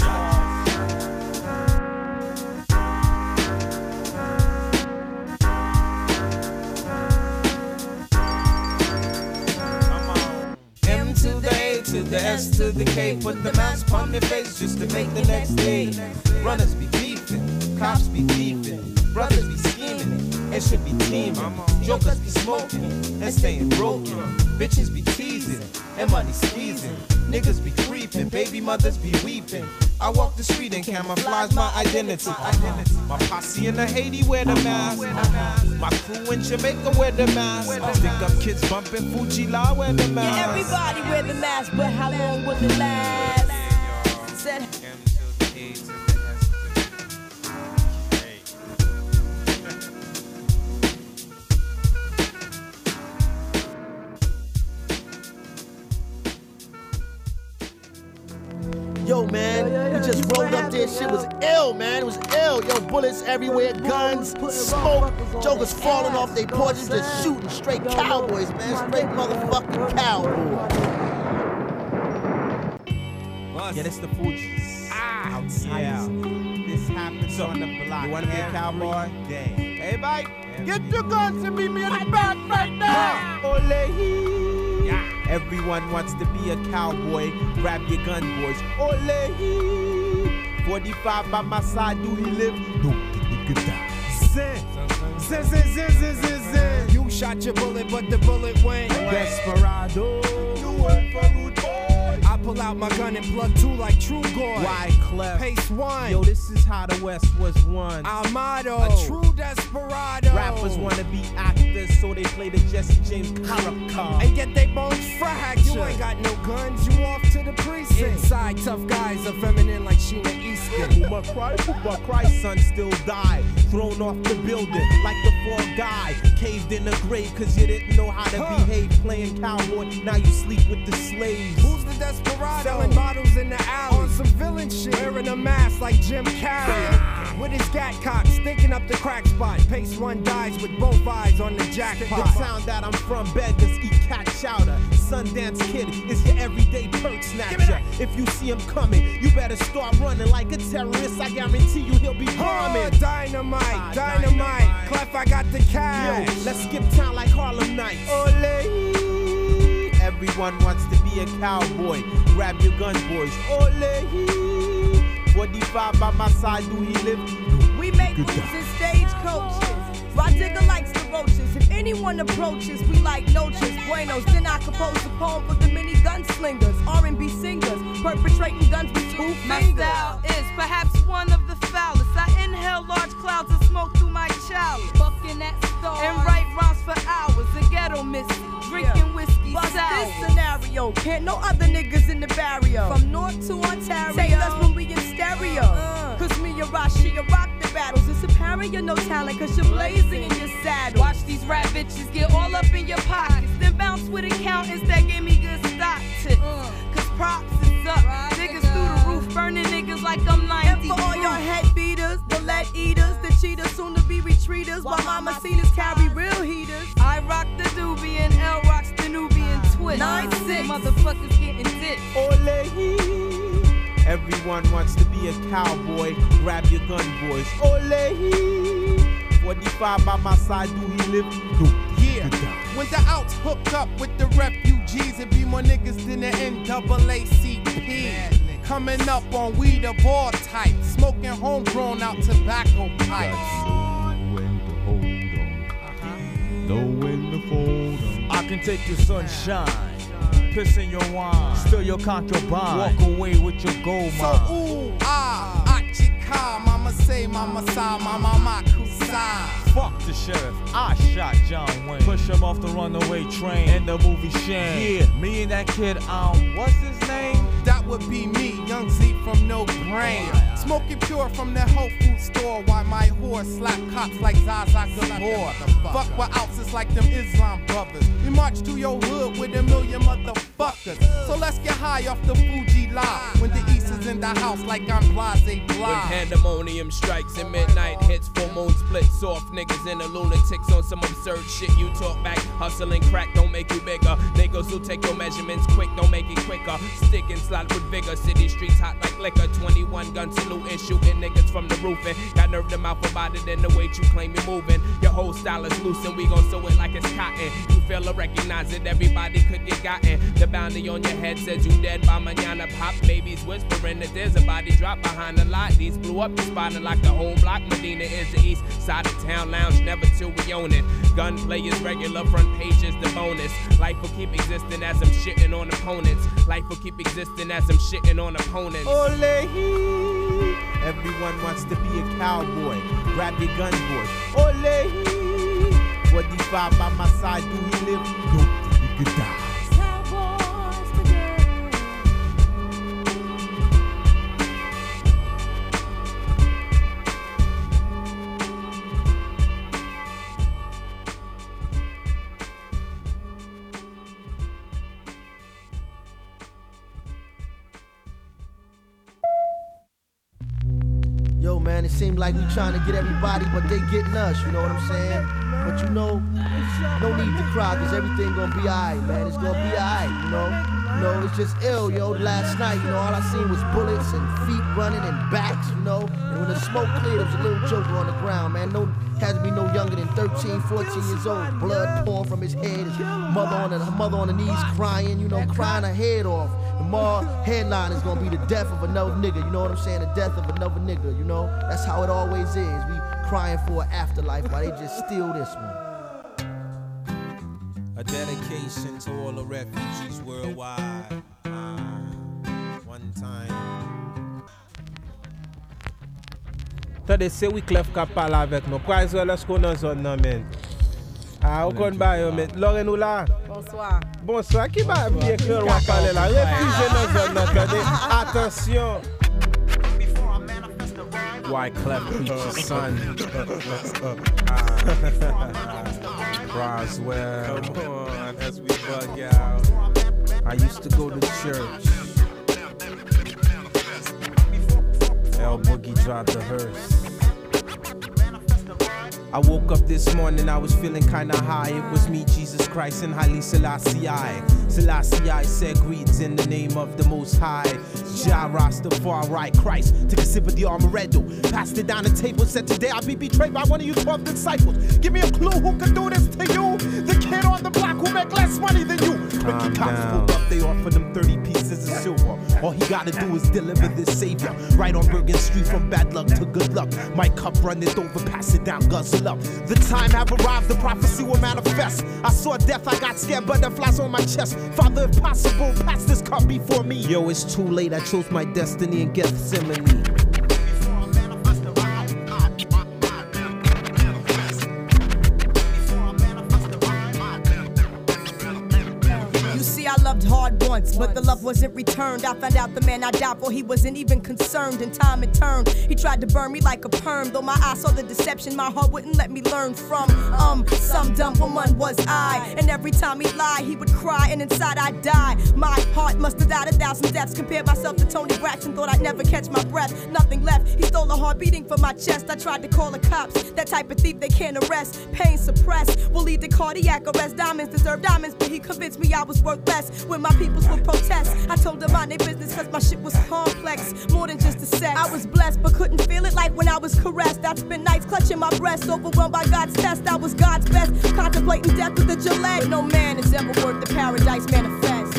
M to the A to the S to the K. Put the mask on my face just to make the next day. Runners be beefing, cops be beefing, brothers be scheming. and should be teaming. Jokers be smoking and staying broken. Bitches be teasing and money squeezing. Niggas be creeping, baby mothers be weeping. I walk the street and camouflage my identity. My posse in the Haiti wear the mask. My crew in Jamaica wear the mask. Stick up kids bumping Fuji La wear the mask. Yeah, everybody wear the mask, but how long will it last? Said. Yo, man, we just rolled up there. Shit was ill, man. It was ill. Yo, bullets everywhere, guns, smoke. Jokers falling off their porches, just shooting. Straight cowboys, man. Straight motherfucking cowboys. Yeah, that's the Fugees. Yeah. This happens on the block. You wanna be a cowboy? Hey, Mike, get your guns and meet me in the back right now. Ole. Everyone wants to be a cowboy. Grab your gun, boys. Ole. 45 by my side, do he live? No, nigga die. Zin. You shot your bullet, but the bullet went. Desperado. You work for Rude Boy. I pull out my gun and plug two like True Goy. Wyclef. Pace one. Yo, this is how the West was won. Armado. A true desperado. Rappers wanna be actors, so they play the Jesse James character. And get they bones fractured. You ain't got no guns, you off to the precinct. Inside, tough guys are feminine like Sheena Easton. Puma cry, son still died. Thrown off the building like the fourth guy. Caved in the grave cause you didn't know how to behave. Playing cowboy, now you sleep with the slaves. Who's the desperado? Selling bottles in the alley. On some villain shit. Wearing a mask like Jim Carrey. With his gat cock, stinking up the crack spot. Pace one dies with both eyes on the jackpot. The town that I'm from beggars eat cat chowder. Sundance Kid is your everyday perk snatcher. If you see him coming, you better start running like a terrorist. I guarantee you he'll be bombing. Dynamite. Clef, I got the cash. Yo, let's skip town like Harlem Nights. Ole. Everyone wants to be a cowboy. Grab your gun, boys. Ole. 45 by my side, do he live? We make moves in stagecoaches. Roddigger likes the roaches. If anyone approaches, we like noches, buenos. Then I compose a poem for the mini gunslingers, R&B singers, perpetrating guns with 2 fingers. My style is perhaps one of the foulest. I inhale large clouds of smoke through my chalice. Fucking at stars and write rhymes for hours. The ghetto missy, drinking whiskey Bust sour. this scenario, can't no other niggas in the barrio. From North to Ontario, say us when we in stereo. Cause me and Rashi rock the battles. It's apparent you're no talent cause you're blazing in your saddle. Watch these rap bitches get all up in your pockets. Then bounce with accountants that gave me good stock tips. Cause props is up. Niggas through the roof, burning niggas like I'm 90. And for all your head beaters, the lead eaters, the cheaters, soon to be retreaters. While mama cenas carry real heaters. I rock the doobie and L rocks the Nubian twist. 9-6. Motherfuckers getting dick. Ole. Everyone wants to be a cowboy. Grab your gun, boys. Ole. 45 by my side, do he live? No. Yeah. When the outs hooked up with the refugees, it be more niggas than the NAACP. Coming up on weed of all types, smoking homegrown out tobacco pipes. Know when to fold 'em. I can take your sunshine, piss in your wine, steal your contraband, walk away with your gold mine. So ooh, achika, mama say, mama sa, mama kusa. Fuck the sheriff, I shot John Wayne. Push him off the runaway train in the movie Shane. Yeah, me and that kid, what's his name? That would be me, Young Z from No Brain. Smoking pure from the health food store while my horse slap cops like Zaza Gabor. Fuck with ounces like them Islam brothers. We march to your hood with a million motherfuckers. So let's get high off the Fuji La. When the East is in the house like I'm Blase Blah. When pandemonium strikes and midnight hits, full moon splits off niggas and the lunatics on some absurd shit. You talk back, hustling crack don't make you bigger. Niggas who take your measurements quick don't make it quicker. Stick and slide with vigor, city streets hot like liquor. 21 gun salute. saluting, shooting niggas from the roofing. Got nerve to mouth about it and the weight you claim you're moving. Your whole style is loose and we gon' sew it like it's cotton. You fail to recognize it, everybody could get gotten. The bounty on your head says you dead by mañana. Pop babies whispering that there's a body drop behind the lot. These blew up the spot and like the whole block. Medina is the east side of town lounge, never till we own it. Gunplay is regular, front page is the bonus. Life will keep existing as I'm shitting on opponents. Life will keep existing as I'm shitting on opponents. Ole, everyone wants to be a cowboy. Grab your gun, boys. Ole, 45 by my side, do he live? No, you could die. Yo, man, it seems like we trying to get everybody, but they getting us, you know what I'm saying? But you know, no need to cry, cause everything gonna be alright, man. It's gonna be alright, you know? You know, it's just ill, yo. Last night, you know, all I seen was bullets and feet running and bats, you know? And when the smoke cleared, there was a little joker on the ground, man. No, had to be no younger than 13, 14 years old. Blood pouring from his head, his mother on the knees crying, you know, crying her head off. Tomorrow, headline is gonna be the death of another nigga, you know what I'm saying? The death of another nigga, you know? That's how it always is. We crying for an afterlife while they just steal this one. A dedication to all the refugees worldwide. One time. Tade se wik lef ka pala avek nou. Kwa ezwe lè sko nan zon nan men. Ou kon ba yo men. Loren ou la? Bonsoir. Bonsoir. Ki ba biye kren wap pale la? Refugee nan zon nan kade. Atensyon. Wyclef Preacher's son. Roswell. Come on, as we bug out. I used to go to church. El Boogie dropped the hearse. I woke up this morning, I was feeling kinda high. It was me, Jesus Christ, and Haile Selassie I. Selassie I said greetings in the name of the Most High. Jah Rastafari Christ, took a sip of the Amaretto, passed it down the table, said today I'll be betrayed by one of you 12 disciples. Give me a clue who could do this to you. The kid on the block who make less money than you. Ricky cops pulled up, they offered him 30 pieces of silver. All he gotta do is deliver this savior. Right on Bergen Street from bad luck to good luck. My cup runneth over, pass it down, guzzle up. The time have arrived, the prophecy will manifest. I saw death, I got scared, butterflies on my chest. Father, if possible, pass this cup before me. Yo, it's too late, I chose my destiny in Gethsemane. I loved hard once, but the love wasn't returned. I found out the man I died for, he wasn't even concerned. In time it turned, he tried to burn me like a perm. Though my eyes saw the deception, my heart wouldn't let me learn from some dumb woman was I. And every time he lied, he would cry, and inside I'd die. My heart must have died 1,000 deaths. Compared myself to Tony Braxton, thought I'd never catch my breath. Nothing left, he stole a heart beating from my chest. I tried to call the cops, that type of thief they can't arrest. Pain suppressed, will lead to cardiac arrest. Diamonds deserve diamonds, but he convinced me I was worthless. When my peoples would protest, I told them mind their business cause my shit was complex, more than just a sex. I was blessed but couldn't feel it like when I was caressed. I'd spend nights clutching my breast, overwhelmed by God's test. I was God's best, contemplating death with a Gillette. No man is ever worth the paradise manifest.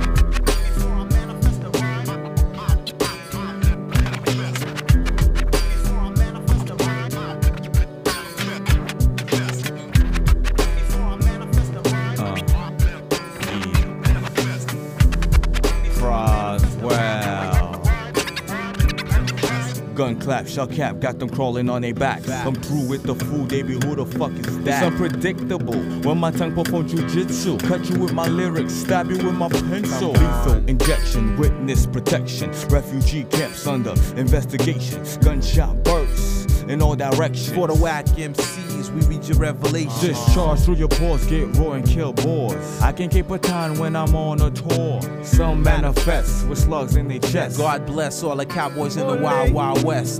Gun clap, shell cap, got them crawling on their backs. Come through with the food, they be who the fuck is that? It's unpredictable when my tongue perform jujitsu. Cut you with my lyrics, stab you with my pencil. Lethal injection, witness protection. Refugee camps under investigation. Gunshot bursts in all directions. For the whack MCs, we read your revelation. Discharge through your pores, get raw and kill boys. I can keep a time when I'm on a tour. Some manifest with slugs in their chest. God bless all the cowboys in the wild, wild west.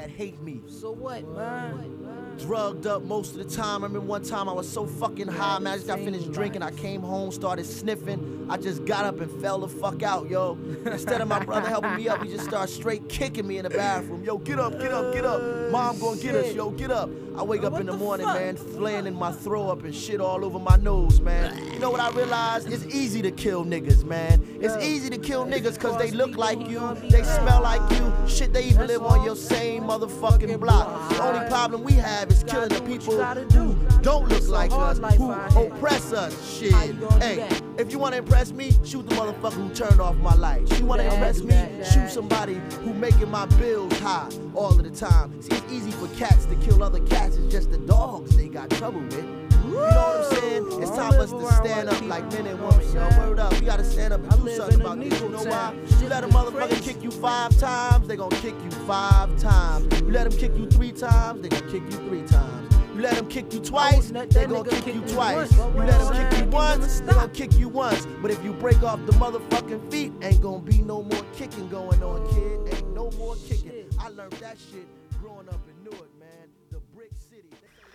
that hate me. So what, man? Drugged up most of the time. I remember one time I was so fucking high, man. I just got finished drinking. I came home, started sniffing. I just got up and fell the fuck out, yo. Instead of my brother helping me up, he just started straight kicking me in the bathroom. Yo, get up, get up, get up. Mom gonna get us, yo, get up. I wake up in the morning, man, flaying in my throw up and shit all over my nose, man. You know what I realized? It's easy to kill niggas, man. It's easy to kill niggas because they look like you, they smell like you. Shit, they even live on your same motherfucking block. The only problem we have is killing the people who don't look like us, who oppress us. Shit. Hey, if you want to impress me, shoot the motherfucker who turned off my lights. You want to impress me, shoot somebody who making my bills high all of the time. See, it's easy for cats to kill other cats. It's just the dogs they got trouble with. You know what I'm saying? It's time for us to stand up like men and women. Yo, word up. We gotta stand up and do something about this. You know why? You let a motherfucker kick you 5 times, they gonna kick you 5 times. You let them kick you 3 times, they gonna kick you 3 times. You let them kick you twice, they gonna kick you twice. You let them kick you once, they gonna kick you once. But if you break off the motherfucking feet, ain't gonna be no more kicking going on, kid. Ain't no more kicking. I learned that shit growing up in Newark, man. The Brick City.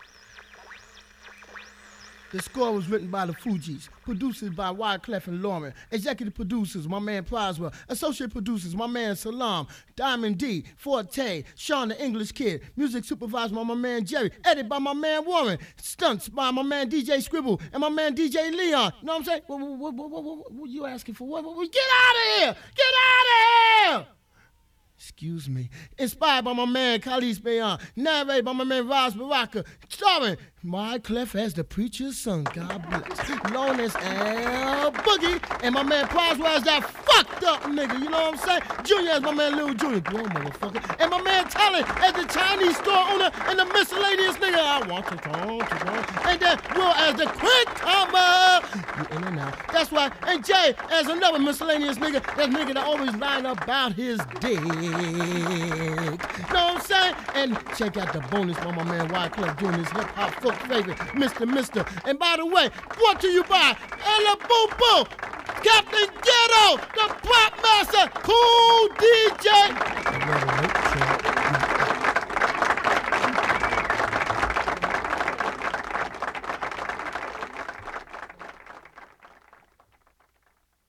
The score was written by the Fugees, producers by Wyclef and Lauren, executive producers, my man Plazwa, associate producers, my man Salam, Diamond D, Forte, Sean the English Kid, music supervised by my man Jerry, edited by my man Warren, stunts by my man DJ Scribble and my man DJ Leon. You know what I'm saying? What you asking for? What? Get out of here! Get out of here! Excuse me. Inspired by my man Khalid Bayan. Narrated by my man Raz Baraka. Starring Wyclef as the preacher's son. God bless. Known as Al Boogie. And my man Plazwa as that fucked up nigga. You know what I'm saying? Junior as my man Lil Junior. Boy, motherfucker. And my man Talent as the Chinese store owner and the miscellaneous nigga. I want to talk. And then Will as the quick comer. You in and out. That's right. And Jay as another miscellaneous nigga. That nigga that always lying about his dick. Know what I'm saying? And check out the bonus by my man Wyclef doing his hip hop folk favorite, Mr. And by the way, brought to you by Ella Boo Boo, Captain Ghetto, the Pop Master, Cool DJ.